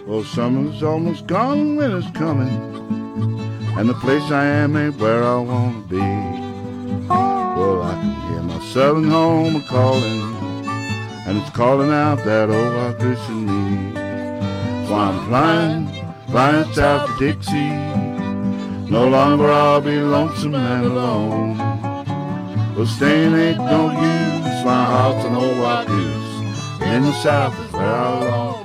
Oh, summer's almost gone, winter's coming, and the place I am ain't where I wanna be. Well, I can hear my southern home a-calling, and it's calling out that old white fish in me. So I'm flying south to Dixie. No longer I'll be lonesome and alone. Well, staying ain't no use, my heart's an old white goose. In the south is where I belong.